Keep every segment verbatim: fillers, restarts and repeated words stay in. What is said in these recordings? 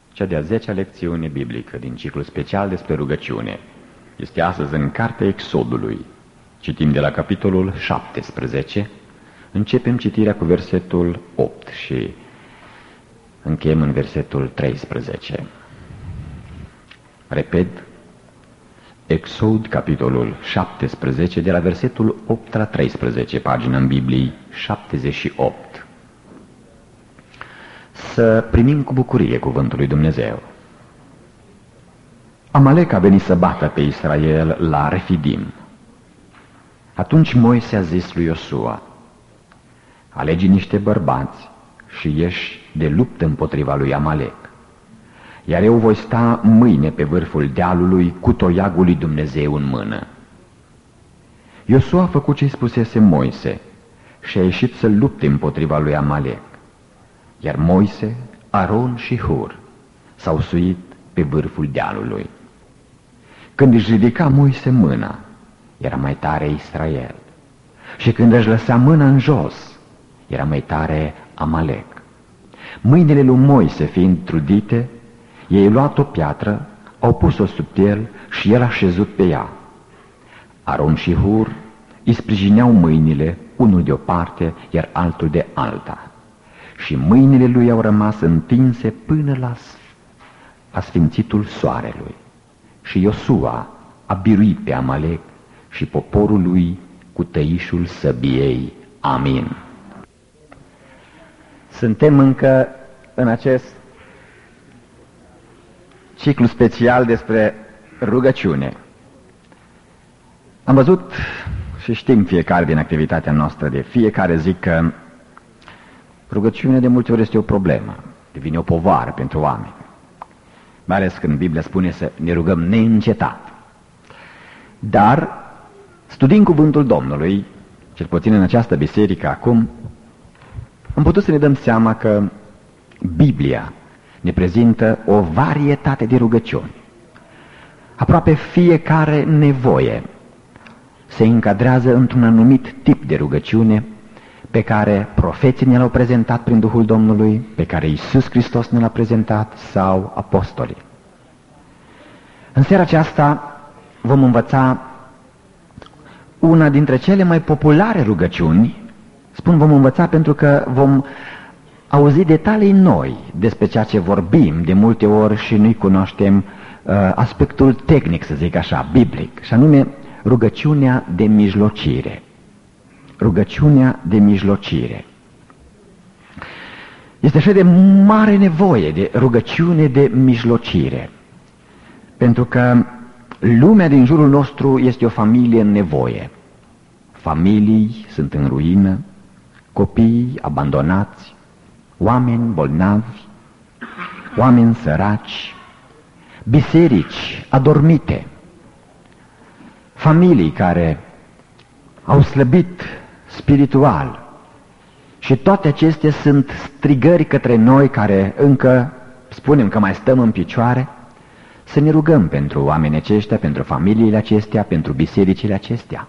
Cea de-a zecea lecțiune biblică din ciclul special despre rugăciune este astăzi în Cartea Exodului. Citim de la capitolul șaptesprezece, începem citirea cu versetul opt și încheiem în versetul treisprezece. Repet, Exod, capitolul șaptesprezece, de la versetul opt la treisprezece, pagină în Biblie șaptezeci și opt. Să primim cu bucurie cuvântul lui Dumnezeu. Amalek a venit să bată pe Israel la Refidim. Atunci Moise a zis lui Iosua: alegi niște bărbați și ieși de luptă împotriva lui Amalek, iar eu voi sta mâine pe vârful dealului cu toiagul lui Dumnezeu în mână. Iosua a făcut ce-i spusese Moise și a ieșit să lupte împotriva lui Amalek, iar Moise, Aron și Hur s-au suit pe vârful dealului. Când își ridica Moise mâna, era mai tare Israel, și când își lăsa mâna în jos, era mai tare Amalek. Mâinile lui Moise fiind trudite, ei au luat o piatră, au pus-o sub el și el a șezut pe ea. Aron și Hur îi sprijineau mâinile, unul de o parte, iar altul de alta, și mâinile lui au rămas întinse până la asfințitul soarelui. Și Iosua a biruit pe Amalek și poporul lui cu tăișul săbiei. Amin. Suntem încă în acest ciclu special despre rugăciune. Am văzut și știm fiecare din activitatea noastră de fiecare zi că rugăciunea de multe ori este o problemă, devine o povară pentru oameni, mai ales când Biblia spune să ne rugăm neîncetat. Dar, studiind cuvântul Domnului, cel puțin în această biserică acum, am putut să ne dăm seama că Biblia ne prezintă o varietate de rugăciuni. Aproape fiecare nevoie se încadrează într-un anumit tip de rugăciune pe care profeții ne l-au prezentat prin Duhul Domnului, pe care Iisus Hristos ne l-a prezentat, sau apostolii. În seara aceasta vom învăța una dintre cele mai populare rugăciuni. Spun vom învăța pentru că vom auzi detalii noi despre ceea ce vorbim de multe ori și nu-i cunoaștem uh, aspectul tehnic, să zic așa, biblic, și anume rugăciunea de mijlocire. Rugăciunea de mijlocire. Este așa de mare nevoie de rugăciune de mijlocire, pentru că lumea din jurul nostru este o familie în nevoie. Familii sunt în ruină, copii abandonați, oameni bolnavi, oameni săraci, biserici adormite, familii care au slăbit spiritual, și toate acestea sunt strigări către noi care încă spunem că mai stăm în picioare, să ne rugăm pentru oamenii aceștia, pentru familiile acestea, pentru bisericile acestea.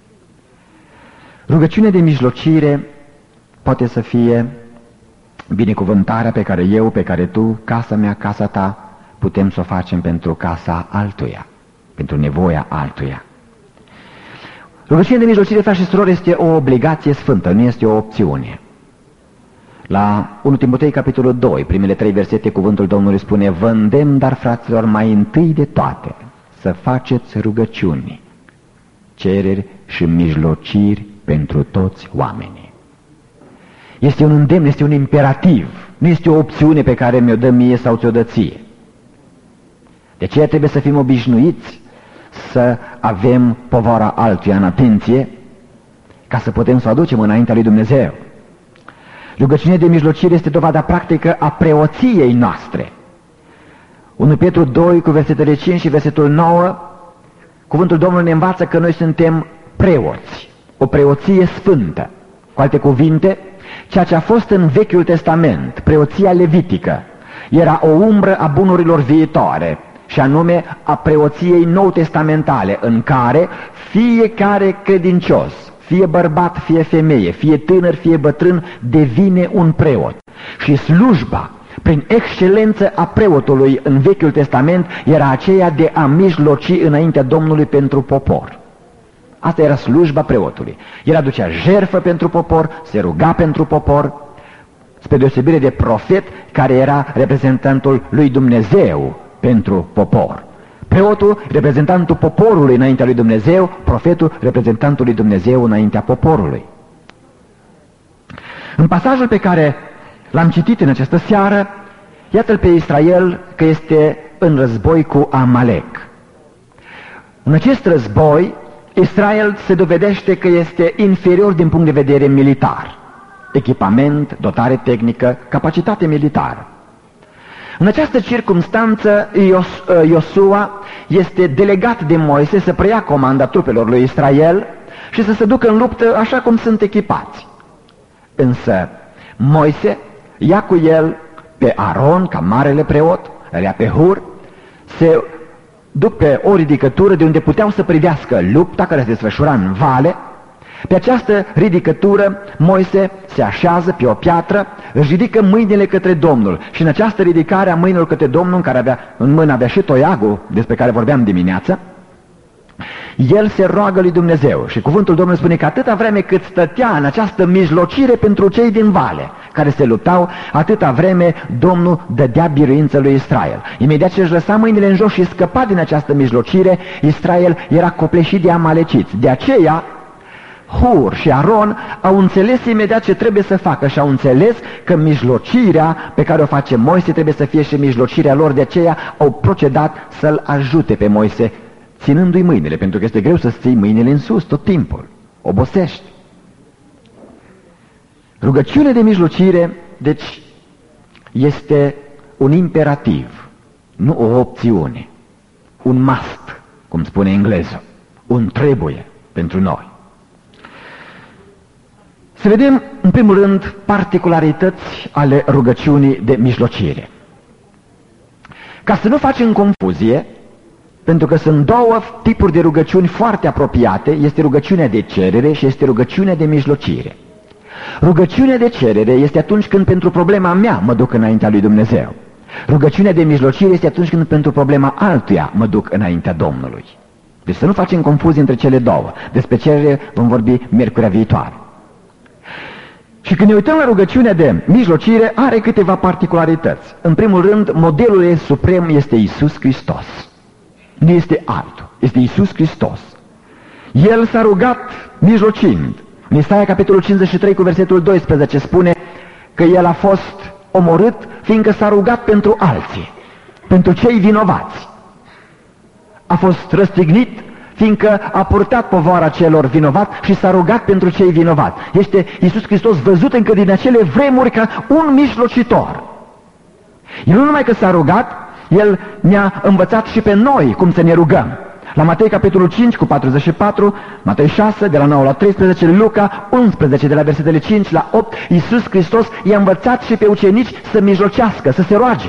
Rugăciunea de mijlocire poate să fie binecuvântarea pe care eu, pe care tu, casa mea, casa ta, putem să o facem pentru casa altuia, pentru nevoia altuia. Rugăciunea de mijlocire, frați și surori, este o obligație sfântă, nu este o opțiune. La întâi Timotei, capitolul doi, primele trei versete, cuvântul Domnului spune: vă îndemn, dar, fraților, mai întâi de toate, să faceți rugăciuni, cereri și mijlociri pentru toți oamenii. Este un îndemn, este un imperativ, nu este o opțiune pe care mi-o dă mie sau ți-o dă ție. De aceea trebuie să fim obișnuiți să avem povara altuia în atenție, ca să putem să o aducem înaintea lui Dumnezeu. Rugăciunea de mijlocire este dovada practică a preoției noastre. întâi Petru doi cu versetele cinci și versetul nouă, cuvântul Domnului ne învață că noi suntem preoți, o preoție sfântă. Cu alte cuvinte, ceea ce a fost în Vechiul Testament, preoția levitică, era o umbră a bunurilor viitoare, și anume a preoției nou-testamentale, în care fiecare credincios, fie bărbat, fie femeie, fie tânăr, fie bătrân, devine un preot. Și slujba prin excelență a preotului în Vechiul Testament era aceea de a mijloci înaintea Domnului pentru popor. Asta era slujba preotului. El aducea jertfă pentru popor, se ruga pentru popor, spre deosebire de profet care era reprezentantul lui Dumnezeu pentru popor. Preotul, reprezentantul poporului înaintea lui Dumnezeu, profetul, reprezentantul lui Dumnezeu înaintea poporului. În pasajul pe care l-am citit în această seară, iată-l pe Israel că este în război cu Amalek. În acest război, Israel se dovedește că este inferior din punct de vedere militar. Echipament, dotare tehnică, capacitate militară. În această circumstanță, Iosua este delegat de Moise să preia comanda trupelor lui Israel și să se ducă în luptă așa cum sunt echipați. Însă Moise ia cu el pe Aron ca marele preot, îl ia pe Hur, se duc pe o ridicătură de unde puteau să privească lupta care se desfășura în vale. Pe această ridicătură Moise se așează pe o piatră, își ridică mâinile către Domnul și în această ridicare a mâinilor către Domnul, în care avea, în mână avea și toiagul despre care vorbeam dimineață, el se roagă lui Dumnezeu și cuvântul Domnului spune că atâta vreme cât stătea în această mijlocire pentru cei din vale care se luptau, atâta vreme Domnul dădea biruință lui Israel. Imediat ce își lăsa mâinile în jos și scăpa din această mijlocire, Israel era copleșit de amaleciți. De aceea Hur și Aron au înțeles imediat ce trebuie să facă și au înțeles că mijlocirea pe care o face Moise trebuie să fie și mijlocirea lor, de aceea au procedat să-l ajute pe Moise, ținându-i mâinile, pentru că este greu să ții mâinile în sus tot timpul, obosești. Rugăciunea de mijlocire, deci, este un imperativ, nu o opțiune, un must, cum spune engleză, un trebuie pentru noi. Să vedem, în primul rând, particularități ale rugăciunii de mijlocire. Ca să nu facem confuzie, pentru că sunt două tipuri de rugăciuni foarte apropiate, este rugăciunea de cerere și este rugăciunea de mijlocire. Rugăciunea de cerere este atunci când pentru problema mea mă duc înaintea lui Dumnezeu. Rugăciunea de mijlocire este atunci când pentru problema altuia mă duc înaintea Domnului. Deci să nu facem confuzie între cele două. Despre cerere vom vorbi miercurea viitoare. Și când ne uităm la rugăciunea de mijlocire, are câteva particularități. În primul rând, modelul ei suprem este Iisus Hristos. Nu este altul, este Iisus Hristos. El s-a rugat mijlocind. În Isaia, capitolul cincizeci și trei, cu versetul doisprezece, spune că El a fost omorât fiindcă s-a rugat pentru alții, pentru cei vinovați. A fost răstignit fiindcă a purtat povara celor vinovați și s-a rugat pentru cei vinovați. Este Iisus Hristos văzut încă din acele vremuri ca un mijlocitor. El nu numai că s-a rugat, El ne-a învățat și pe noi cum să ne rugăm. La Matei, capitolul cinci, cu patruzeci și patru, Matei șase, de la nouă la treisprezece, Luca unsprezece, de la versetele cinci la opt, Iisus Hristos i-a învățat și pe ucenici să mijlocească, să se roage.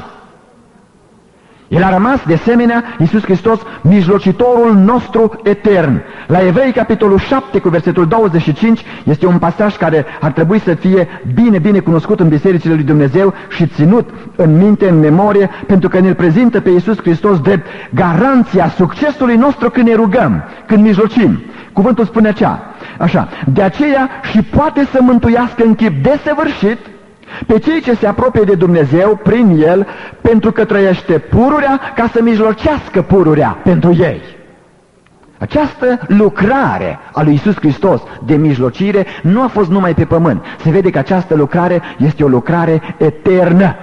El a rămas, de asemenea, Iisus Hristos, mijlocitorul nostru etern. La Evrei, capitolul șapte, cu versetul douăzeci și cinci, este un pasaj care ar trebui să fie bine, bine cunoscut în bisericile lui Dumnezeu și ținut în minte, în memorie, pentru că ne-l prezintă pe Iisus Hristos drept garanția succesului nostru când ne rugăm, când mijlocim. Cuvântul spune așa, așa, de aceea și poate să mântuiască în chip desăvârșit pe cei ce se apropie de Dumnezeu prin El, pentru că trăiește pururea ca să mijlocească pururea pentru ei. Această lucrare a lui Iisus Hristos de mijlocire nu a fost numai pe pământ. Se vede că această lucrare este o lucrare eternă.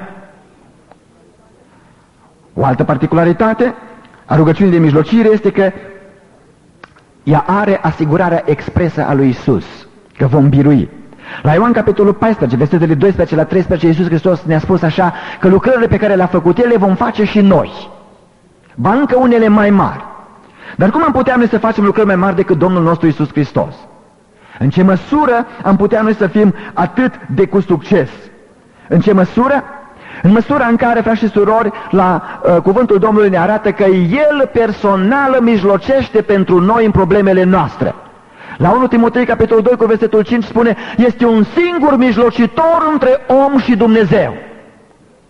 O altă particularitate a rugăciunii de mijlocire este că ea are asigurarea expresă a lui Iisus, că vom birui. La Ioan, capitolul paisprezece, versetele doisprezece la treisprezece, Iisus Hristos ne-a spus așa, că lucrările pe care le-a făcut El le vom face și noi. Ba încă unele mai mari. Dar cum am putea noi să facem lucrări mai mari decât Domnul nostru Iisus Hristos? În ce măsură am putea noi să fim atât de cu succes? În ce măsură? În măsura în care, frați și surori, la uh, cuvântul Domnului ne arată că El personal mijlocește pentru noi în problemele noastre. La unu Timotei, capitolul doi, cu versetul cinci, spune, este un singur mijlocitor între om și Dumnezeu.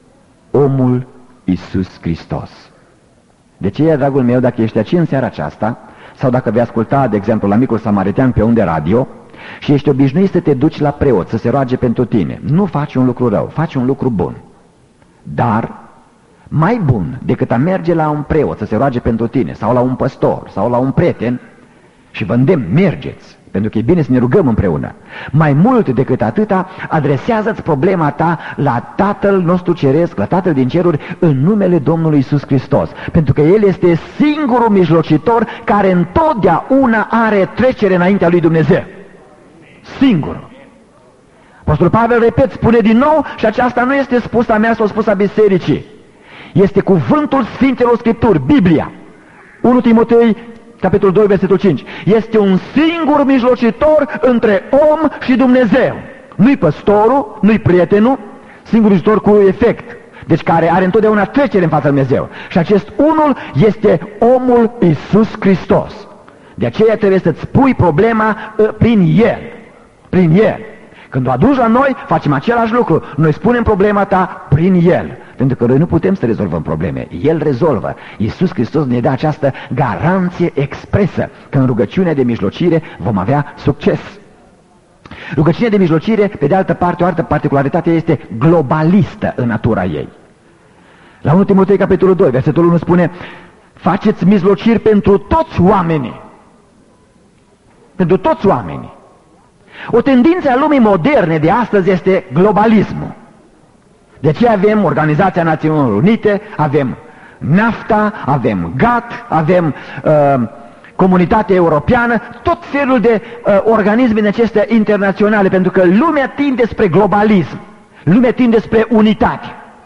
omul Iisus Hristos. De aceea, dragul meu, dacă ești aici în seara aceasta, sau dacă vei asculta, de exemplu, la Micul Samaritean pe unde radio, și ești obișnuit să te duci la preot, să se roage pentru tine, nu faci un lucru rău, faci un lucru bun. Dar mai bun decât a merge la un preot să se roage pentru tine, sau la un păstor, sau la un prieten, și vă îndemn, mergeți, pentru că e bine să ne rugăm împreună. Mai mult decât atâta, adresează-ți problema ta la Tatăl nostru Ceresc, la Tatăl din ceruri, în numele Domnului Iisus Hristos. Pentru că El este singurul mijlocitor care întotdeauna are trecere înaintea lui Dumnezeu. Singurul. Apostolul Pavel, repet, spune din nou, și aceasta nu este spusă a mea sau spusă a bisericii. Este cuvântul Sfintelor Scripturi, Biblia. întâi Timotei, capitolul doi, versetul cinci. Este un singur mijlocitor între om și Dumnezeu. Nu-i păstorul, nu-i prietenul, singur mijlocitor cu efect. Deci care are întotdeauna trecere în fața lui Dumnezeu. Și acest unul este omul Iisus Hristos. De aceea trebuie să-ți pui problema uh, prin El. Prin El. Când o aduci la noi, facem același lucru. Noi spunem problema ta prin El. Pentru că noi nu putem să rezolvăm probleme. El rezolvă. Iisus Hristos ne dă această garanție expresă că în rugăciunea de mijlocire vom avea succes. Rugăciunea de mijlocire, pe de altă parte, o altă particularitate, este globalistă în natura ei. La întâi Timotei, capitolul doi, versetul unu spune: faceți mijlociri pentru toți oamenii. Pentru toți oamenii. O tendință a lumii moderne de astăzi este globalismul. De ce avem Organizația Națiunilor Unite, avem NAFTA, avem GATT, avem uh, Comunitatea Europeană, tot felul de uh, organisme din acestea internaționale, pentru că lumea tinde spre globalism, lumea tinde spre unitate.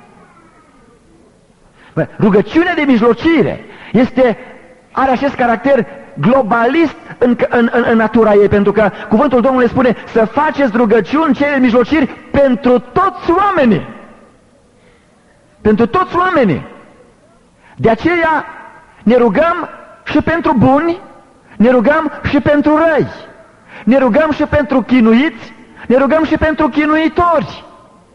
Bă, rugăciunea de mijlocire este, are acest caracter globalist în, în, în, în natura ei, pentru că cuvântul Domnului spune să faceți rugăciuni, cele mijlociri pentru toți oamenii. Pentru toți oamenii. De aceea ne rugăm și pentru buni, ne rugăm și pentru răi, ne rugăm și pentru chinuiți, ne rugăm și pentru chinuitori.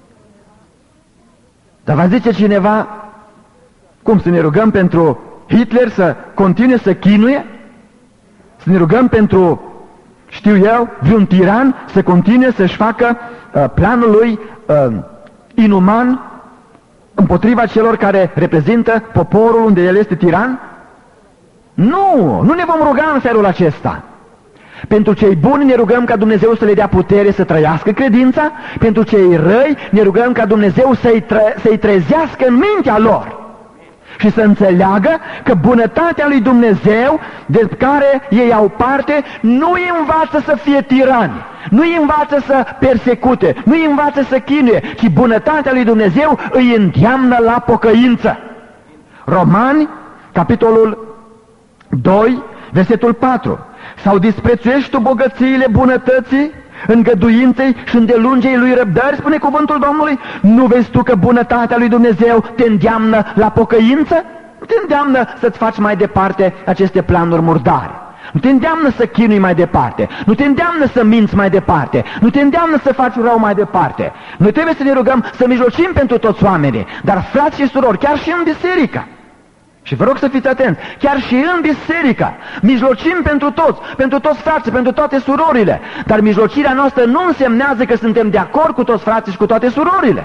Dar va zice cineva, cum să ne rugăm pentru Hitler să continue să chinuie? Să ne rugăm pentru, știu eu, vreun tiran să continue să-și facă uh, planul lui uh, inuman împotriva celor care reprezintă poporul unde el este tiran? Nu, nu ne vom ruga în felul acesta. Pentru cei buni ne rugăm ca Dumnezeu să le dea putere să trăiască credința, pentru cei răi ne rugăm ca Dumnezeu să-i, tre- să-i trezească în mintea lor și să înțeleagă că bunătatea lui Dumnezeu de care ei au parte nu îi învață să fie tirani, nu îi învață să persecute, nu îi învață să chinuie, ci bunătatea lui Dumnezeu îi îndeamnă la pocăință. Romani, capitolul doi, versetul patru. Sau disprețuiești tu bogățiile bunătății, îngăduinței și îndelungei lui răbdări, spune cuvântul Domnului? Nu vezi tu că bunătatea lui Dumnezeu te îndeamnă la pocăință? Nu te îndeamnă să-ți faci mai departe aceste planuri murdare. Nu te îndeamnă să chinui mai departe. Nu te îndeamnă să minți mai departe. Nu te îndeamnă să faci rău mai departe. Noi trebuie să ne rugăm să mijlocim pentru toți oamenii, dar frați și surori, chiar și în biserică. Și vă rog să fiți atenți, chiar și în biserică, mijlocim pentru toți, pentru toți frații, pentru toate surorile, dar mijlocirea noastră nu însemnează că suntem de acord cu toți frații și cu toate surorile.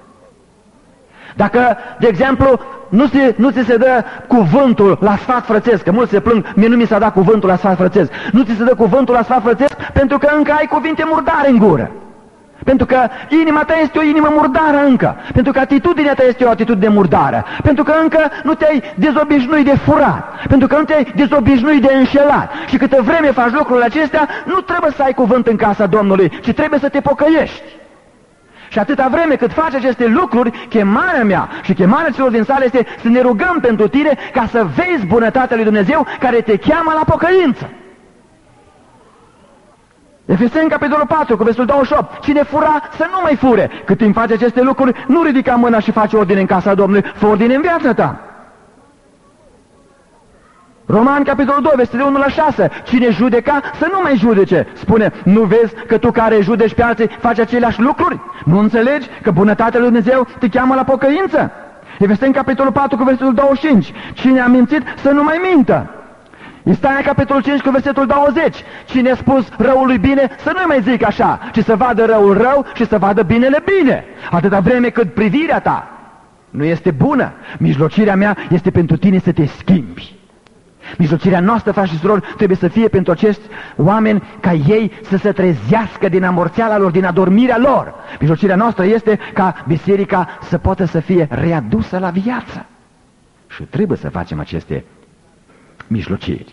Dacă, de exemplu, nu, se, nu ți se dă cuvântul la sfat frățesc, că mulți se plâng, mie nu mi s-a dat cuvântul la sfat frățesc, nu ți se dă cuvântul la sfat frățesc pentru că încă ai cuvinte murdare în gură. Pentru că inima ta este o inimă murdară încă. Pentru că atitudinea ta este o atitudine murdară. Pentru că încă nu te-ai dezobișnuit de furat. Pentru că nu te-ai dezobișnuit de înșelat. Și câtă vreme faci lucrurile acestea, nu trebuie să ai cuvânt în casa Domnului, ci trebuie să te pocăiești. Și atâta vreme cât faci aceste lucruri, chemarea mea și chemarea celor din sală este să ne rugăm pentru tine ca să vezi bunătatea lui Dumnezeu care te cheamă la pocăință. Efeseni, capitolul patru, cu versetul douăzeci și opt. Cine fura, să nu mai fure. Cât timp face aceste lucruri, nu ridica mâna și face ordine în casa Domnului, fă ordine în viața ta. Romani, capitolul doi, versetul unu la șase. Cine judeca, să nu mai judece. Spune, nu vezi că tu care judeci pe alții faci aceleași lucruri? Nu înțelegi că bunătatea lui Dumnezeu te cheamă la pocăință? Efeseni capitolul patru cu versetul douăzeci și cinci. Cine a mințit să nu mai mintă. Isaia capitolul cinci cu versetul douăzeci. Cine a spus răului bine să nu mai zic așa, ci să vadă răul rău și să vadă binele bine. Atâta vreme cât privirea ta nu este bună, mijlocirea mea este pentru tine să te schimbi. Mijlocirea noastră, frați și surori, trebuie să fie pentru acești oameni ca ei să se trezească din amorțeala lor, din adormirea lor. Mijlocirea noastră este ca biserica să poată să fie readusă la viață. Și trebuie să facem aceste mijlociri.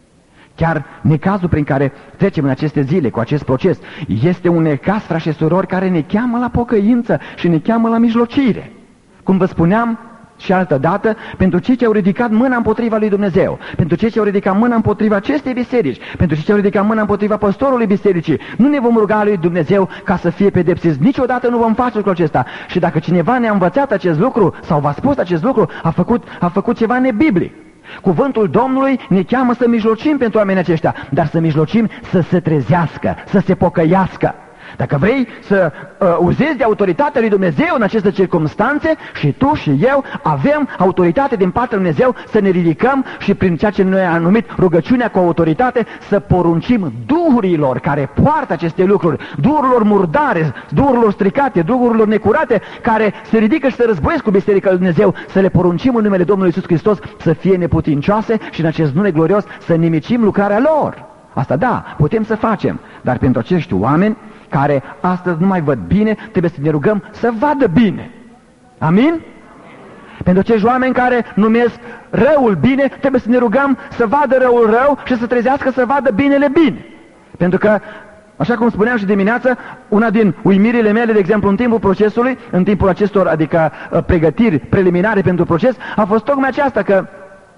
Chiar necazul prin care trecem în aceste zile cu acest proces este un necaz, frați și surori, care ne cheamă la pocăință și ne cheamă la mijlocire. Cum vă spuneam și altă dată, pentru cei ce au ridicat mâna împotriva lui Dumnezeu, pentru cei ce au ridicat mâna împotriva acestei biserici, pentru cei ce au ridicat mâna împotriva păstorului bisericii, nu ne vom ruga lui Dumnezeu ca să fie pedepsiți. Niciodată nu vom face lucrul acesta. Și dacă cineva ne-a învățat acest lucru sau v-a spus acest lucru, a făcut, a făcut ceva nebiblic. Cuvântul Domnului ne cheamă să mijlocim pentru oamenii aceștia, dar să mijlocim să se trezească, să se pocăiască. Dacă vrei să uh, uzezi de autoritatea lui Dumnezeu în aceste circumstanțe, și tu și eu avem autoritate din partea lui Dumnezeu să ne ridicăm și prin ceea ce noi am numit rugăciunea cu autoritate să poruncim duhurilor care poartă aceste lucruri, duhurilor murdare, duhurilor stricate, duhurilor necurate, care se ridică și se războiesc cu Biserica lui Dumnezeu, să le poruncim în numele Domnului Iisus Hristos să fie neputincioase și în acest nume glorios să nimicim lucrarea lor. Asta da, putem să facem, dar pentru acești oameni care astăzi nu mai văd bine, trebuie să ne rugăm să vadă bine. Amin? Pentru acești oameni care numesc răul bine, trebuie să ne rugăm să vadă răul rău și să trezească să vadă binele bine. Pentru că, așa cum spuneam și dimineață, una din uimirile mele, de exemplu, în timpul procesului, în timpul acestor, adică pregătiri preliminare pentru proces, a fost tocmai aceasta, că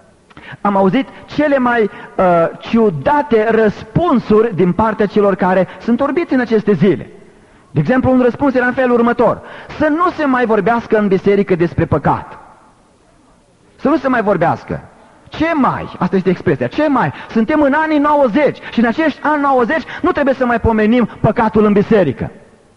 am auzit cele mai uh, ciudate răspunsuri din partea celor care sunt orbiți în aceste zile. De exemplu, un răspuns era în felul următor: să nu se mai vorbească în biserică despre păcat. Să nu se mai vorbească. Ce mai? Asta este expresia. Ce mai? Suntem în anii nouăzeci și în acești ani nouăzeci nu trebuie să mai pomenim păcatul în biserică.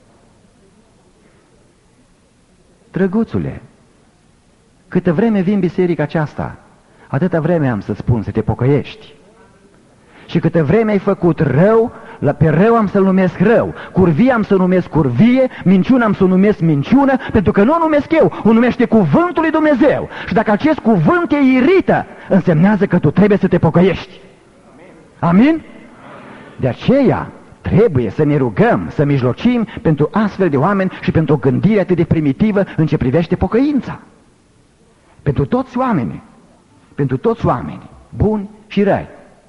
Drăguțule, câtă vreme vin biserica aceasta, atâta vreme am să spun să te pocăiești. Și câtă vreme ai făcut rău, pe rău am să-l numesc rău, curvie am să numesc curvie, minciună am să numesc minciună, pentru că nu o numesc eu, o numește cuvântul lui Dumnezeu. Și dacă acest cuvânt te irită, însemnează că tu trebuie să te pocăiești. Amin? De aceea trebuie să ne rugăm, să mijlocim pentru astfel de oameni și pentru o gândire atât de primitivă în ce privește pocăința. Pentru toți oamenii. Pentru toți oamenii, buni și răi.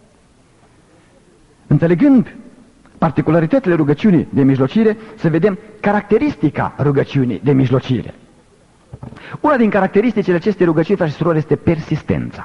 Înțelegând particularitățile rugăciunii de mijlocire, să vedem caracteristica rugăciunii de mijlocire. Una din caracteristicile acestei rugăciuni, frați și surori, este persistența.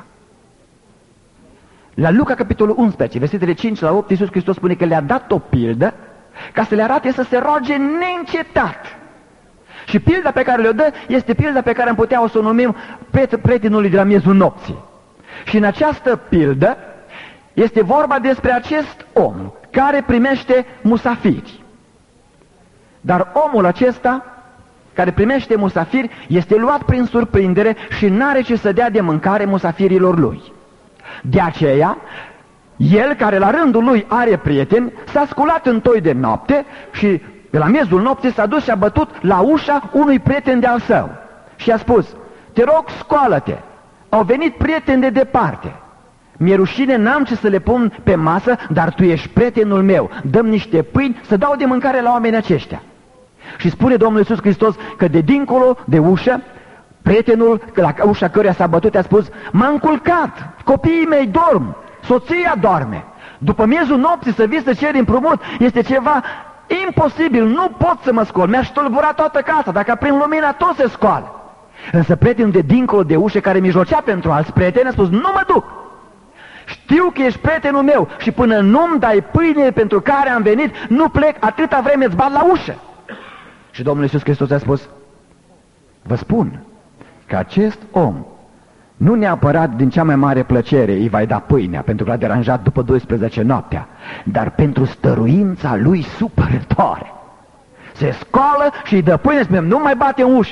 La Luca, capitolul unsprezece, versetele cinci la opt, Iisus Hristos spune că le-a dat o pildă ca să le arate să se roage neîncetat. Și pilda pe care le-o dă este pilda pe care am putea o să o numim prietenului de la miezul nopții. Și în această pildă este vorba despre acest om care primește musafiri. Dar omul acesta care primește musafiri este luat prin surprindere și n-are ce să dea de mâncare musafirilor lui. De aceea, el care la rândul lui are prieteni, s-a sculat în toi de noapte și de la miezul nopții s-a dus și a bătut la ușa unui prieten de-al său și a spus: te rog, scoală-te, au venit prieteni de departe, mi-e rușine, n-am ce să le pun pe masă, dar tu ești prietenul meu, dă-mi niște pâini să dau de mâncare la oamenii aceștia. Și spune Domnul Iisus Hristos că de dincolo de ușă, prietenul la ușa căruia s-a bătut a spus: m-a înculcat, copiii mei dorm, soția doarme, după miezul nopții să vii să ceri împrumut este ceva imposibil, nu pot să mă scol, mi-aș tulbura toată casa, dacă aprind lumina tot se scoală. Însă prietenul de dincolo de ușă, care mijlocea pentru alți prieteni, a spus: nu mă duc, știu că ești prietenul meu și până nu-mi dai pâine pentru care am venit, nu plec atâta vreme îți bat la ușă. Și Domnul Iisus Hristos a spus: vă spun că acest om nu neapărat din cea mai mare plăcere îi va da pâinea, pentru că l-a deranjat după douăsprezece noaptea, dar pentru stăruința lui supărătoare. Se scoală și îi dă pâine, spune: nu mai bate în ușă,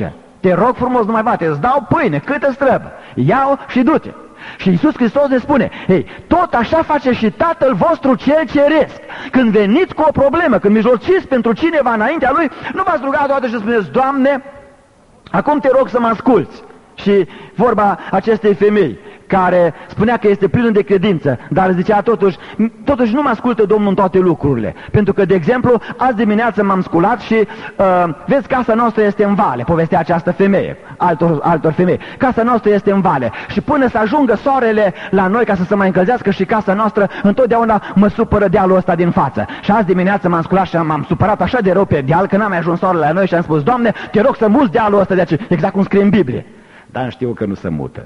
Te rog frumos, nu mai bate, îți dau pâine, cât îți trebuie. Ia-o și du-te. Și Iisus Hristos ne spune, ei, tot așa face și Tatăl vostru cel ceresc. Când veniți cu o problemă, când mijlociți pentru cineva înaintea Lui, nu v-ați rugat toată și spuneți, Doamne, acum te rog să mă asculți. Și vorba acestei femei care spunea că este plină de credință, dar zicea totuși, totuși nu mă ascultă Domnul în toate lucrurile. Pentru că, de exemplu, azi dimineață m-am sculat și uh, vezi, casa noastră este în vale, povestea această femeie, altor, altor femei. Casa noastră este în vale și până să ajungă soarele la noi ca să se mai încălzească și casa noastră, întotdeauna mă supără dealul ăsta din față. Și azi dimineață m-am sculat și m-am supărat așa de rău pe deal că n-am mai ajuns soarele la noi și am spus, Doamne, te rog să muți dealul ăsta de aici, exact cum scrie în Biblie. Dar știu că nu se mută.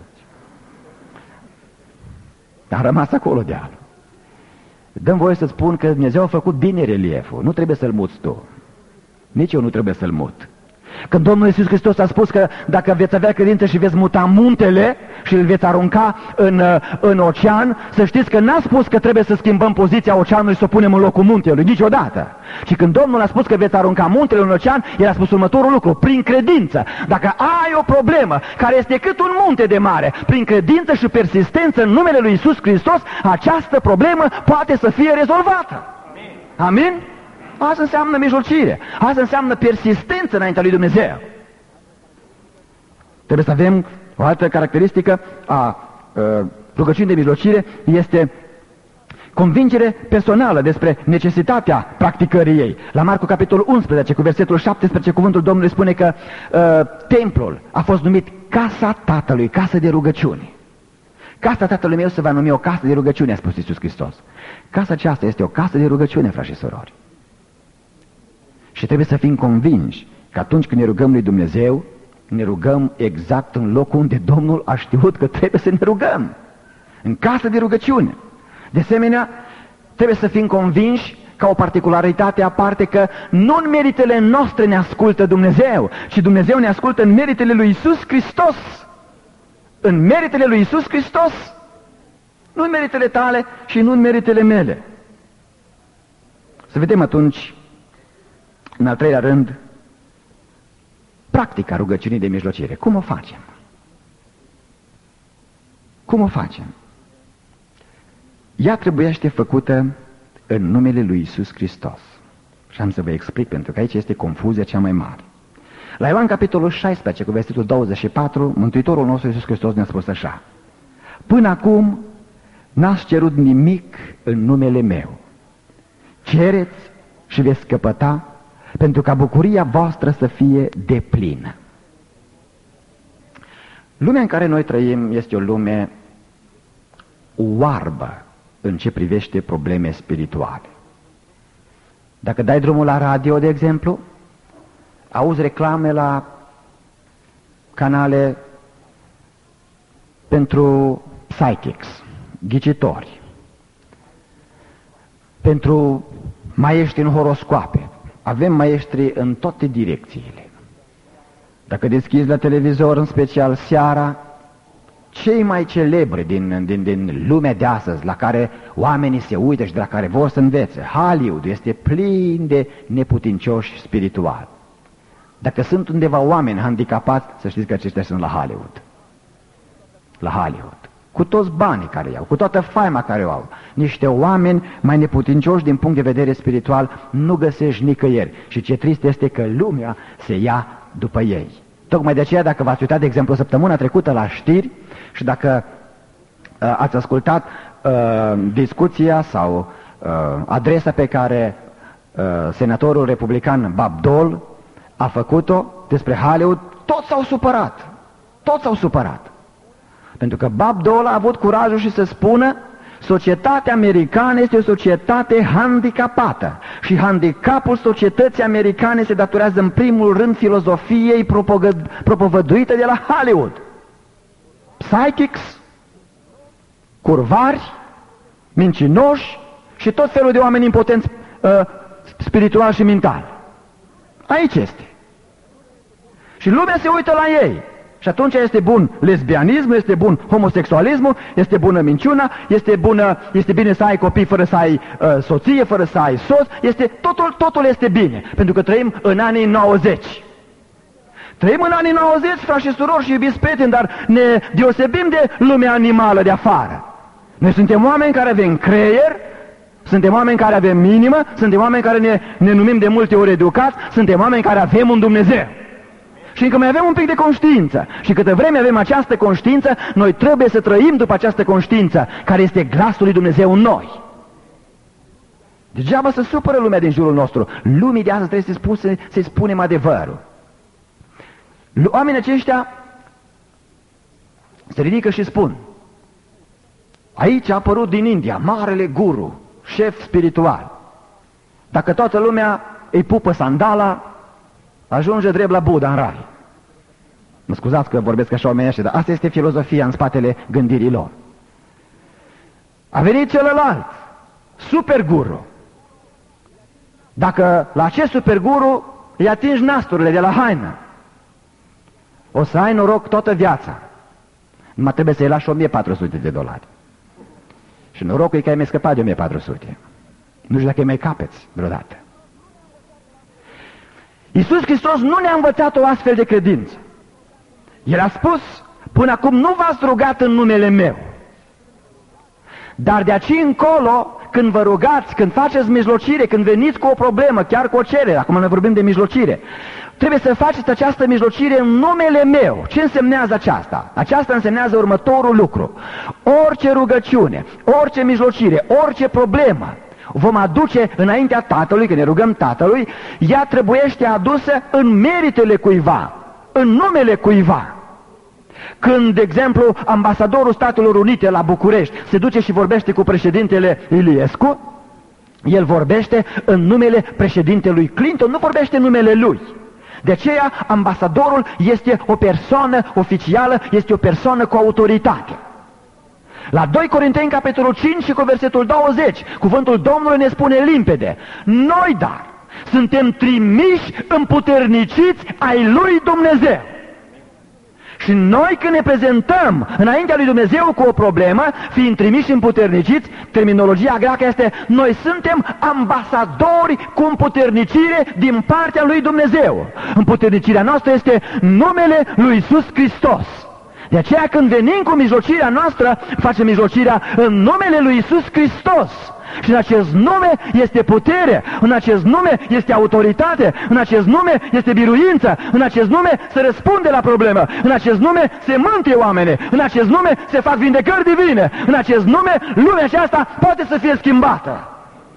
A rămas acolo dealul. Dăm voie să spun că Dumnezeu a făcut bine relieful. Nu trebuie să-l muți tu. Nici eu nu trebuie să-l mut. Când Domnul Iisus Hristos a spus că dacă veți avea credință și veți muta muntele și îl veți arunca în, în ocean, să știți că n-a spus că trebuie să schimbăm poziția oceanului și să o punem în locul muntelui, niciodată. Și când Domnul a spus că veți arunca muntele în ocean, El a spus următorul lucru, prin credință. Dacă ai o problemă care este cât un munte de mare, prin credință și persistență în numele lui Iisus Hristos, această problemă poate să fie rezolvată. Amin? Amin? Asta înseamnă mijlocire. Asta înseamnă persistență înaintea lui Dumnezeu. Trebuie să avem o altă caracteristică a, a rugăciunii de mijlocire, este convingere personală despre necesitatea practicării ei. La Marcu capitolul unsprezece, cu versetul șaptesprezece, cuvântul Domnului spune că a, templul a fost numit casa Tatălui, casă de rugăciune. Casa Tatălui meu se va numi o casă de rugăciune, a spus Iisus Hristos. Casa aceasta este o casă de rugăciune, frați și surori. Și trebuie să fim convinși că atunci când ne rugăm lui Dumnezeu, ne rugăm exact în locul unde Domnul a știut că trebuie să ne rugăm. În casă de rugăciune. De asemenea, trebuie să fim convinși ca o particularitate aparte că nu în meritele noastre ne ascultă Dumnezeu, ci Dumnezeu ne ascultă în meritele lui Iisus Hristos. În meritele lui Iisus Hristos. Nu în meritele tale și nu în meritele mele. Să vedem atunci, în al treilea rând, practica rugăciunii de mijlocire. Cum o facem? Cum o facem? Ea trebuiește făcută în numele lui Iisus Hristos. Și am să vă explic, pentru că aici este confuzia cea mai mare. La Ioan capitolul șaisprezece, cu versetul douăzeci și patru, Mântuitorul nostru Iisus Hristos ne-a spus așa: până acum n-ați cerut nimic în numele meu. Cereți și veți căpăta, pentru ca bucuria voastră să fie deplină. Lumea în care noi trăim este o lume oarbă în ce privește probleme spirituale. Dacă dai drumul la radio, de exemplu, auzi reclame la canale pentru psychics, ghicitori, pentru maestri în horoscoape. Avem maestri în toate direcțiile. Dacă deschizi la televizor, în special seara, cei mai celebri din, din, din lumea de astăzi, la care oamenii se uită și de la care vor să învețe, Hollywood este plin de neputincioși spirituali. Dacă sunt undeva oameni handicapați, să știți că aceștia sunt la Hollywood. La Hollywood. Cu toți banii care iau, cu toată faima care o au. Niște oameni mai neputincioși din punct de vedere spiritual nu găsești nicăieri. Și ce trist este că lumea se ia după ei. Tocmai de aceea, dacă v-ați uitat, de exemplu, săptămâna trecută la știri și dacă uh, ați ascultat uh, discuția sau uh, adresa pe care uh, senatorul republican Bob Dole a făcut-o despre Hollywood, toți s-au supărat. Toți s-au supărat. Pentru că Bob Dole a avut curajul și să spună: societatea americană este o societate handicapată și handicapul societății americane se datorează în primul rând filozofiei propovăduite de la Hollywood. Psychics, curvari, mincinoși și tot felul de oameni impotenți uh, spiritual și mental. Aici este. Și lumea se uită la ei. Și atunci este bun lesbianismul, este bun homosexualismul, este bună minciuna, este, bună, este bine să ai copii fără să ai uh, soție, fără să ai soț, este, totul, totul este bine, pentru că trăim în anii nouăzeci. Trăim în anii nouăzeci, frați și surori și iubiți prieteni, dar ne deosebim de lumea animală de afară. Noi suntem oameni care avem creier, suntem oameni care avem inimă, suntem oameni care ne, ne numim de multe ori educați, suntem oameni care avem un Dumnezeu. Și încă mai avem un pic de conștiință. Și câtă vreme avem această conștiință, noi trebuie să trăim după această conștiință, care este glasul lui Dumnezeu în noi. Degeaba să supără lumea din jurul nostru. Lumii de astăzi trebuie să-i spune, să-i spunem adevărul. Oamenii aceștia se ridică și spun: aici a apărut din India marele guru, șef spiritual. Dacă toată lumea îi pupă sandala, ajunge drept la Buddha în rai. Mă scuzați că vorbesc așa omenește, dar asta este filozofia în spatele gândirii lor. A venit celălalt, super guru. Dacă la acest super guru îi atingi nasturile de la haină, o să ai noroc toată viața. Numai trebuie să-i lași o mie patru sute de dolari. Și norocul e că ai mai scăpat de o mie patru sute. Nu știu dacă îi mai capeți vreodată. Iisus Hristos nu ne-a învățat o astfel de credință. El a spus: până acum nu v-ați rugat în numele meu. Dar de aici încolo, când vă rugați, când faceți mijlocire, când veniți cu o problemă, chiar cu o cerere, acum noi vorbim de mijlocire, trebuie să faceți această mijlocire în numele meu. Ce însemnează aceasta? Aceasta însemnează următorul lucru: orice rugăciune, orice mijlocire, orice problemă vom aduce înaintea Tatălui, când ne rugăm Tatălui, ea trebuiește adusă în meritele cuiva, în numele cuiva. Când, de exemplu, ambasadorul Statelor Unite la București se duce și vorbește cu președintele Iliescu, el vorbește în numele președintelui Clinton, nu vorbește în numele lui. De aceea, ambasadorul este o persoană oficială, este o persoană cu autoritate. La doi Corinteni, capitolul cinci și cu versetul douăzeci, cuvântul Domnului ne spune limpede: noi, dar, suntem trimiși împuterniciți ai lui Dumnezeu. Și noi, când ne prezentăm înaintea lui Dumnezeu cu o problemă, fiind trimiși împuterniciți, terminologia greacă este: noi suntem ambasadori cu împuternicire din partea lui Dumnezeu. Împuternicirea noastră este numele lui Iisus Hristos. De aceea, când venim cu mijlocirea noastră, facem mijlocirea în numele lui Iisus Hristos. Și în acest nume este putere, în acest nume este autoritate, în acest nume este biruință, în acest nume se răspunde la problemă, în acest nume se mântuie oameni, în acest nume se fac vindecări divine, în acest nume lumea aceasta poate să fie schimbată.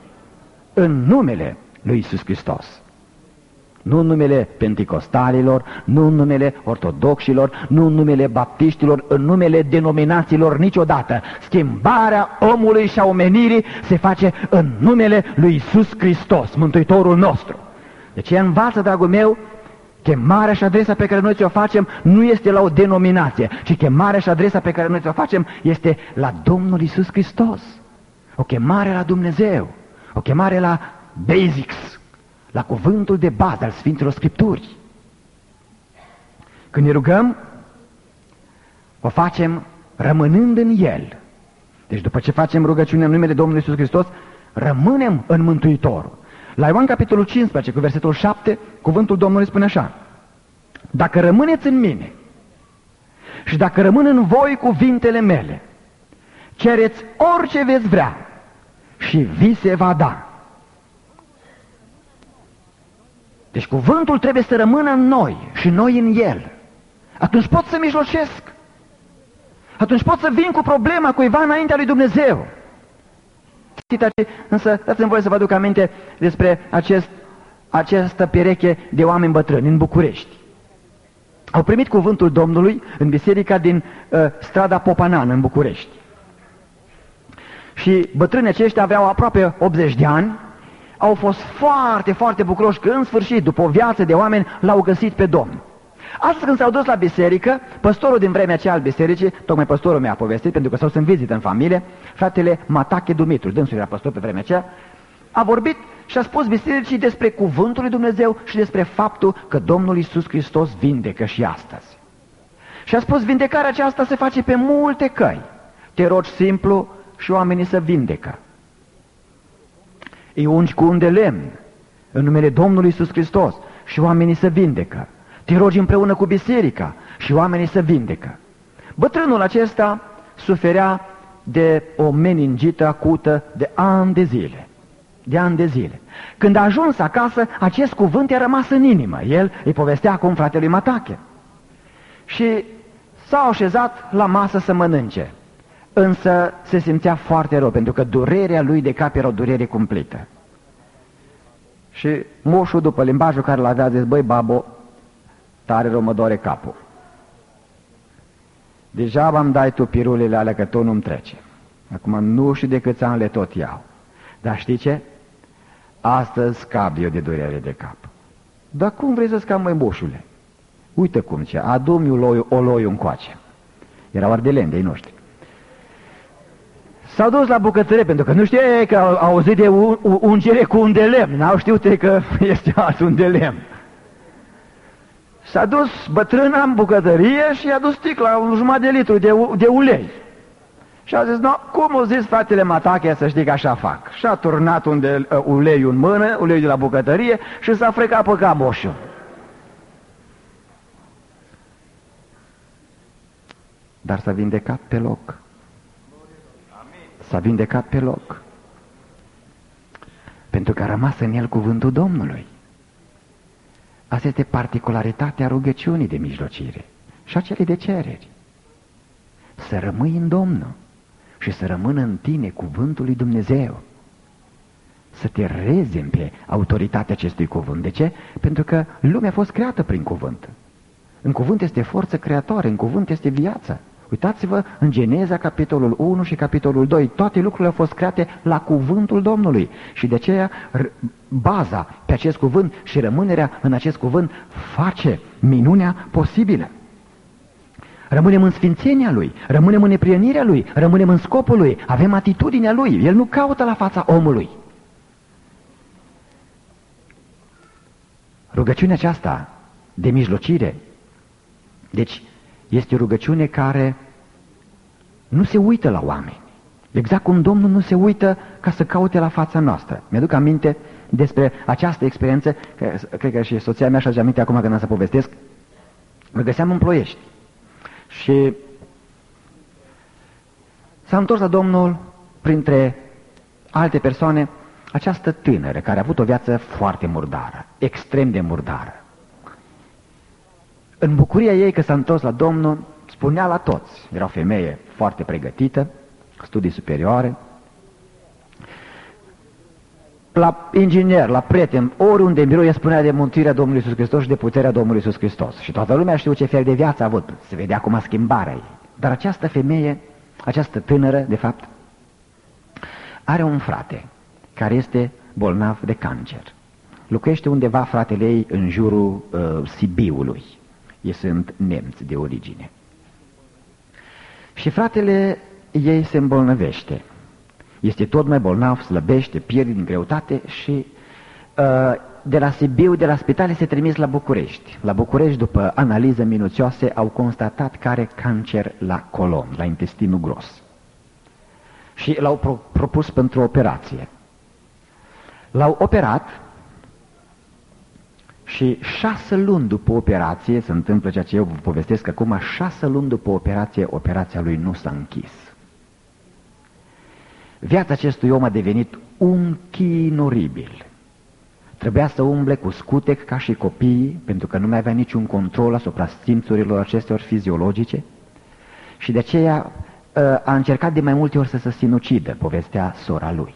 În numele lui Iisus Hristos. Nu în numele penticostalilor, nu în numele ortodoxilor, nu în numele baptiștilor, în numele denominațiilor niciodată. Schimbarea omului și a omenirii se face în numele lui Iisus Hristos, Mântuitorul nostru. Deci învață, dragul meu, chemarea și adresa pe care noi ți-o facem nu este la o denominație, ci chemarea și adresa pe care noi ți-o facem este la Domnul Iisus Hristos. O chemare la Dumnezeu, o chemare la basics, la cuvântul de bază al Sfintelor Scripturi. Când ne rugăm, o facem rămânând în El. Deci după ce facem rugăciune în numele Domnului Iisus Hristos, rămânem în Mântuitorul. La Ioan capitolul cincisprezece, cu versetul șapte, cuvântul Domnului spune așa: dacă rămâneți în mine și dacă rămân în voi cuvintele mele, cereți orice veți vrea și vi se va da. Deci cuvântul trebuie să rămână în noi și noi în el. Atunci pot să mijlocesc. Atunci pot să vin cu problema cuiva înaintea lui Dumnezeu. Însă dați-mi voie să vă aduc aminte despre acest, această pereche de oameni bătrâni în București. Au primit cuvântul Domnului în biserica din uh, strada Popanan în București. Și bătrânii aceștia aveau aproape optzeci de ani. Au fost foarte, foarte bucuroși că în sfârșit, după o viață de oameni, l-au găsit pe Domnul. Astăzi când s-au dus la biserică, păstorul din vremea aceea al bisericii, tocmai păstorul mi-a povestit, pentru că s-au sunt vizită în familie, fratele Matache Dumitru, dânsul era păstor pe vremea aceea, a vorbit și a spus bisericii despre cuvântul lui Dumnezeu și despre faptul că Domnul Iisus Hristos vindecă și astăzi. Și a spus: vindecarea aceasta se face pe multe căi. Te rogi simplu și oamenii se vindecă. Îi ungi cu un de lemn în numele Domnului Iisus Hristos și oamenii se vindecă. te rogi împreună cu biserica și oamenii se vindecă. Bătrânul acesta suferea de o meningită acută de ani de zile. De ani de zile. Când a ajuns acasă, acest cuvânt i-a rămas în inimă. El îi povestea acum fratelui Matache. Și s-au așezat la masă să mănânce. Însă se simțea foarte rău, pentru că durerea lui de cap era o durere cumplită. Și moșul, după limbajul care l-avea, zis: băi, babo, tare rău mă doare capul. Degeaba îmi dai tu pirulele alea, că tot nu-mi trece. Acum nu știu de câți ani le tot iau. Dar știi ce? Astăzi scap eu de durere de cap. Dar cum vrei să scap, măi, moșule? Uite cum ce, adu-mi oloiul, oloiul încoace. Erau ardeleni de-ai noștri. S-au dus la bucătărie, pentru că nu știe că au auzit de ungere cu un de lemn. N-au știut că este alt un de lemn. S-a dus bătrâna în bucătărie și i-a dus sticla, un jumătate de litru de, de ulei. Și a zis: no, cum o zis fratele Matache să știi că așa fac? Și a turnat un de, uh, uleiul în mână, uleiul de la bucătărie, și s-a frecat pe cap moșul. Dar s-a vindecat pe loc. S-a vindecat pe loc. Pentru că a rămas în el cuvântul Domnului. Asta este particularitatea rugăciunii de mijlocire și a celei de cereri. Să rămâi în Domnul și să rămână în tine cuvântul lui Dumnezeu. Să te rezemi pe autoritatea acestui cuvânt. De ce? Pentru că lumea a fost creată prin cuvânt. În cuvânt este forță creatoare, în cuvânt este viață. Uitați-vă în Geneza, capitolul unu și capitolul doi, toate lucrurile au fost create la cuvântul Domnului. Și de aceea baza pe acest cuvânt și rămânerea în acest cuvânt face minunea posibilă. Rămânem în sfințenia Lui, rămânem în neprienirea Lui, rămânem în scopul Lui, avem atitudinea Lui. El nu caută la fața omului. Rugăciunea aceasta de mijlocire, deci, este o rugăciune care nu se uită la oameni. Exact cum Domnul nu se uită ca să caute la fața noastră. Mi-aduc aminte despre această experiență, că, cred că și soția mea și-a aminte acum când am să povestesc. Mă găseam în Ploiești și s-a întors la Domnul printre alte persoane această tânără care a avut o viață foarte murdară, extrem de murdară. În bucuria ei că s-a întors la Domnul, spunea la toți, era o femeie foarte pregătită, studii superioare, la inginer, la prieten, oriunde în birou, ea spunea de mântuirea Domnului Iisus Hristos și de puterea Domnului Iisus Hristos. Și toată lumea știu ce fel de viață a avut, se vedea acum schimbarea ei. Dar această femeie, această tânără, de fapt, are un frate care este bolnav de cancer. Locuiește undeva fratele ei în jurul uh, Sibiului. Ei sunt nemți de origine. Și fratele ei se îmbolnăvește. Este tot mai bolnav, slăbește, pierde din greutate și uh, de la Sibiu, de la spital, se trimis la București. La București, după analize minuțioase, au constatat că are cancer la colon, la intestinul gros. Și l-au pro propus pentru operație. L-au operat și șase luni după operație, se întâmplă ceea ce eu vă povestesc acum, șase luni după operație, operația lui nu s-a închis. Viața acestui om a devenit un chin oribil. Trebuia să umble cu scutec ca și copiii, pentru că nu mai avea niciun control asupra simțurilor acestor fiziologice, și de aceea a încercat de mai multe ori să se sinucidă, povestea sora lui.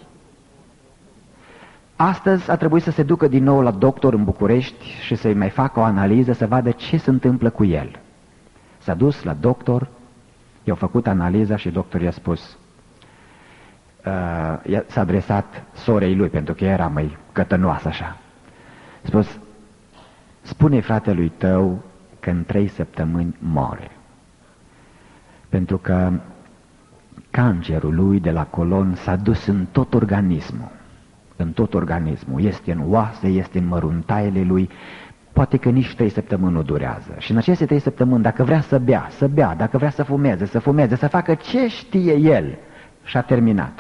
Astăzi a trebuit să se ducă din nou la doctor în București și să-i mai facă o analiză, să vadă ce se întâmplă cu el. S-a dus la doctor, i-au făcut analiza și doctorul i-a spus, uh, s-a adresat sorei lui, pentru că era mai cătănoasă așa. A spus, spune fratelui tău că în trei săptămâni moare. Pentru că cancerul lui de la colon s-a dus în tot organismul. În tot organismul, este în oase, este în măruntaiele lui, poate că nici trei săptămâni nu durează. Și în aceste trei săptămâni, dacă vrea să bea, să bea, dacă vrea să fumeze, să fumeze, să facă ce știe el, și-a terminat-o.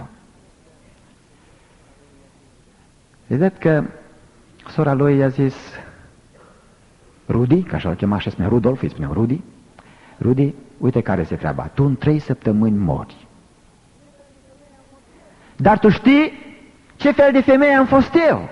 Vedeți că sora lui i-a zis, Rudi, ca așa-l chema și spune Rudolf, îi spuneam Rudi, Rudi, uite care se treaba, tu în trei săptămâni mori. Dar tu știi ce fel de femeie am fost eu?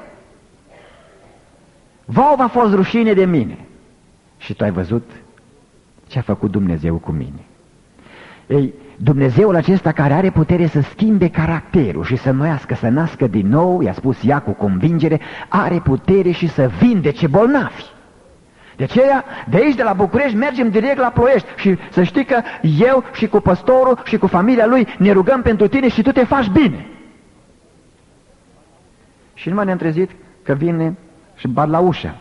Vouă v-a fost rușine de mine. Și tu ai văzut ce a făcut Dumnezeu cu mine. Ei, Dumnezeul acesta care are putere să schimbe caracterul și să înnoiască, să nască din nou, i-a spus ea cu convingere, are putere și să vindece bolnavi. De aceea, de aici, de la București, mergem direct la Ploiești și să știi că eu și cu păstorul și cu familia lui ne rugăm pentru tine și tu te faci bine. Și numai ne-am trezit că vine și bat la ușă.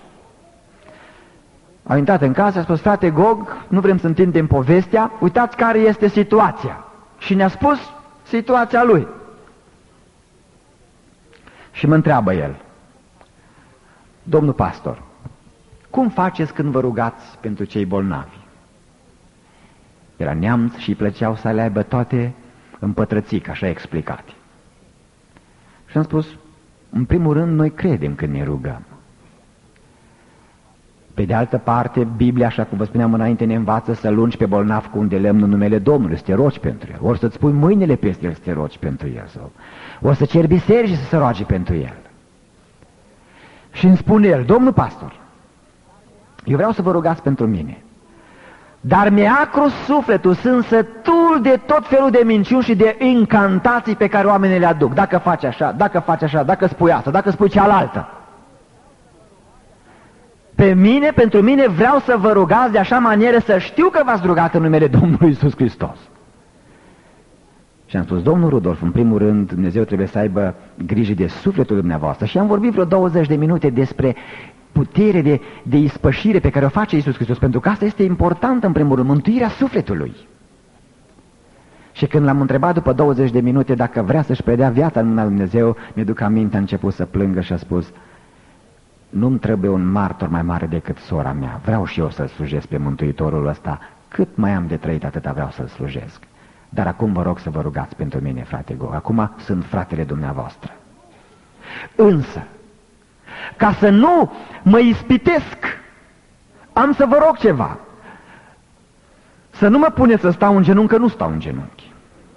Au intrat în casă, a spus, frate Gog, nu vrem să întindem povestea, uitați care este situația. Și ne-a spus situația lui. Și mă întreabă el, domnul pastor, cum faceți când vă rugați pentru cei bolnavi? Era neamț și îi plăceau să le aibă toate împătrățic, așa explicate. Și am spus, în primul rând, noi credem când ne rugăm. Pe de altă parte, Biblia, așa cum vă spuneam înainte, ne învață să lungi pe bolnav cu un de lemn în numele Domnului, să te rogi pentru el. Ori să-ți pui mâinile peste el să te rogi pentru el. Sau ori să ceri biserici să se roage pentru el. Și îmi spune el, domnul pastor, eu vreau să vă rugați pentru mine, dar mi-e acru sufletul, sunt sătul de tot felul de minciuni și de incantații pe care oamenii le aduc. Dacă faci așa, dacă faci așa, dacă spui asta, dacă spui cealaltă. Pe mine, pentru mine, vreau să vă rugați de așa manieră să știu că v-ați rugat în numele Domnului Iisus Hristos. Și am spus, domnul Rudolf, în primul rând, Dumnezeu trebuie să aibă grijă de sufletul dumneavoastră. Și am vorbit vreo douăzeci de minute despre putere de, de ispășire pe care o face Iisus Hristos, pentru că asta este important în primul rând, mântuirea sufletului. Și când l-am întrebat după douăzeci de minute dacă vrea să-și predea viața în mâna lui Dumnezeu, mi-aduc aminte, a început să plângă și a spus, nu-mi trebuie un martor mai mare decât sora mea, vreau și eu să-L slujesc pe Mântuitorul ăsta, cât mai am de trăit atâta vreau să-L slujesc. Dar acum vă rog să vă rugați pentru mine, frate Gog, acum sunt fratele dumneavoastră. Însă, ca să nu mă ispitesc, am să vă rog ceva. Să nu mă puneți să stau în genunchi, că nu stau în genunchi.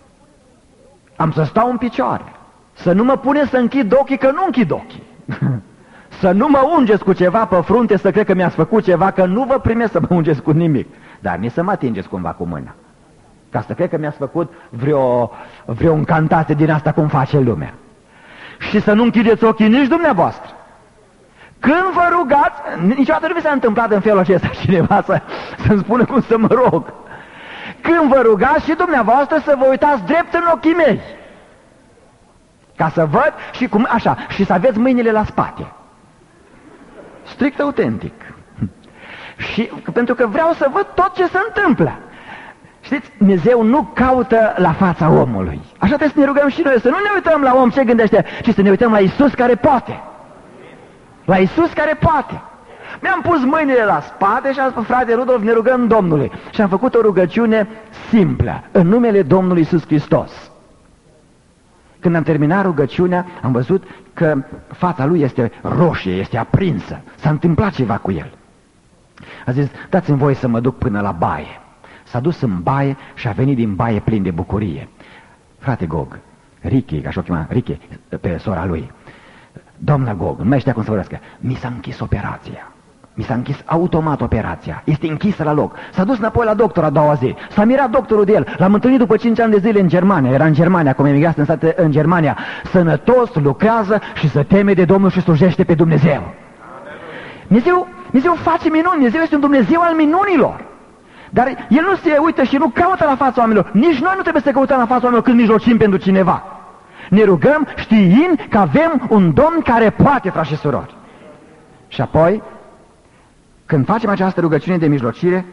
Am să stau în picioare. Să nu mă puneți să închid ochii, că nu închid ochii. Să nu mă ungeți cu ceva pe frunte, să cred că mi-ați făcut ceva, că nu vă primesc să mă ungeți cu nimic. Dar nici să mă atingeți cumva cu mâna. Ca să cred că mi-ați făcut vreo, vreo încantate din asta cum face lumea. Și să nu închideți ochii nici dumneavoastră. Când vă rugați, niciodată nu vi s-a întâmplat în felul acesta cineva să, să-mi spună cum să mă rog. Când vă rugați și dumneavoastră să vă uitați drept în ochii mei. Ca să văd și cum, așa, și să aveți mâinile la spate. Strict autentic. Și pentru că vreau să văd tot ce se întâmplă. Știți, Dumnezeu nu caută la fața omului. Așa trebuie să ne rugăm și noi, să nu ne uităm la om ce gândește, ci să ne uităm la Iisus care poate. La Iisus care poate. Mi-am pus mâinile la spate și am spus, frate Rudolf, ne rugăm Domnului. Și am făcut o rugăciune simplă, în numele Domnului Iisus Hristos. Când am terminat rugăciunea, am văzut că fața lui este roșie, este aprinsă. S-a întâmplat ceva cu el. A zis, dați-mi voie să mă duc până la baie. S-a dus în baie și a venit din baie plin de bucurie. Frate Gog, Ricky, așa o chema, Ricky, pe sora lui, doamna Gog, nu mai știa cum să vorbească, mi s-a închis operația. Mi s-a închis automat operația. Este închisă la loc. S-a dus înapoi la doctor a doua zi. S-a mirat doctorul de el. L-am întâlnit după cinci ani de zile în Germania. Era în Germania, acum emigrat în, state, în Germania. Sănătos, lucrează și se teme de Domnul și slujește pe Dumnezeu. Dumnezeu, Dumnezeu face minuni. Dumnezeu este un Dumnezeu al minunilor. Dar El nu se uită și nu caută la fața oamenilor. Nici noi nu trebuie să căutăm la fața oamenilor când mijlocim pentru cineva. Ne rugăm știind că avem un Domn care poate, frați și surori. Și apoi, când facem această rugăciune de mijlocire,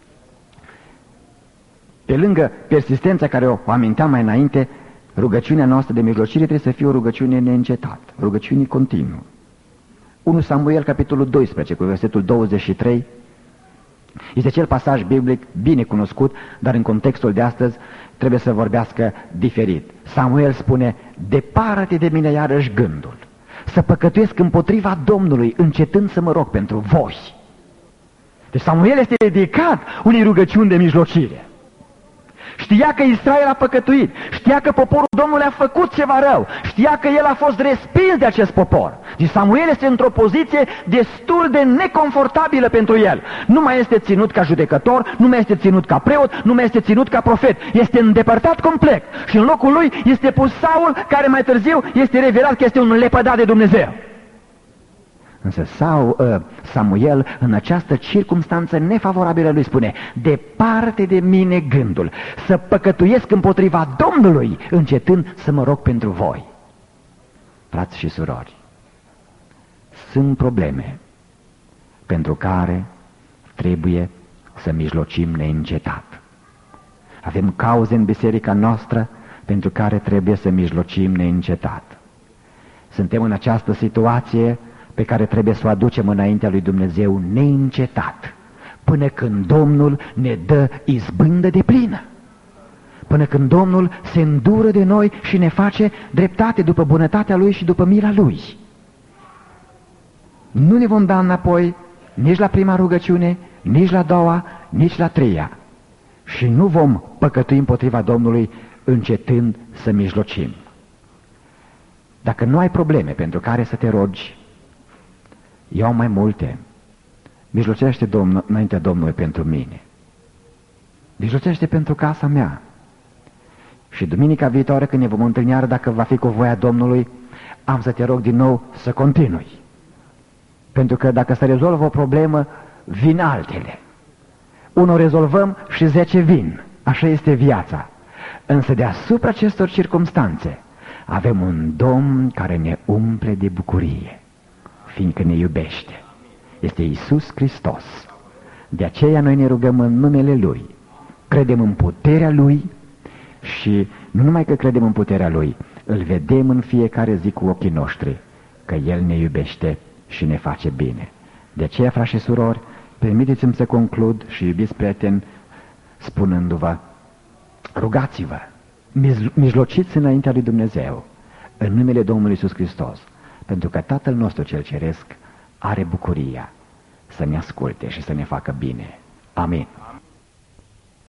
pe lângă persistența care o aminteam mai înainte, rugăciunea noastră de mijlocire trebuie să fie o rugăciune neîncetată, rugăciune continuă. unu Samuel, capitolul doisprezece, cu versetul douăzeci și trei, este acel pasaj biblic bine cunoscut, dar în contextul de astăzi trebuie să vorbească diferit. Samuel spune, departe de mine iarăși gândul să păcătuiesc împotriva Domnului, încetând să mă rog pentru voi. Deci Samuel este dedicat unei rugăciuni de mijlocire. Știa că Israel a păcătuit, știa că poporul Domnului a făcut ceva rău, știa că el a fost respins de acest popor. Deci Samuel este într-o poziție destul de neconfortabilă pentru el. Nu mai este ținut ca judecător, nu mai este ținut ca preot, nu mai este ținut ca profet. Este îndepărtat complet și în locul lui este pus Saul, care mai târziu este revelat că este un lepădat de Dumnezeu. Însă Samuel, în această circumstanță nefavorabilă, lui spune: departe de mine gândul să păcătuiesc împotriva Domnului, încetând să mă rog pentru voi. Frați și surori, sunt probleme pentru care trebuie să mijlocim neîncetat. Avem cauze în biserica noastră pentru care trebuie să mijlocim neîncetat. Suntem în această situație pe care trebuie să o aducem înaintea lui Dumnezeu neîncetat, până când Domnul ne dă izbândă de plină, până când Domnul se îndură de noi și ne face dreptate după bunătatea Lui și după mila Lui. Nu ne vom da înapoi nici la prima rugăciune, nici la a doua, nici la a treia, și nu vom păcătui împotriva Domnului încetând să mijlocim. Dacă nu ai probleme pentru care să te rogi, eu am mai multe. Mijlocește Domnul, înaintea Domnului pentru mine. Mijlocește pentru casa mea. Și duminica viitoare, când ne vom întâlni, dacă va fi cu voia Domnului, am să te rog din nou să continui. Pentru că dacă se rezolvă o problemă, vin altele. Unul rezolvăm și zece vin. Așa este viața. Însă deasupra acestor circumstanțe avem un Domn care ne umple de bucurie, fiindcă ne iubește. Este Iisus Hristos. De aceea noi ne rugăm în numele Lui. Credem în puterea Lui și nu numai că credem în puterea Lui, îl vedem în fiecare zi cu ochii noștri, că El ne iubește și ne face bine. De aceea, frați și surori, permiteți-mi să conclud și, iubiți prieteni, spunându-vă: rugați-vă, mijlociți înaintea lui Dumnezeu, în numele Domnului Iisus Hristos, pentru că Tatăl nostru cel Ceresc are bucuria să ne asculte și să ne facă bine. Amin.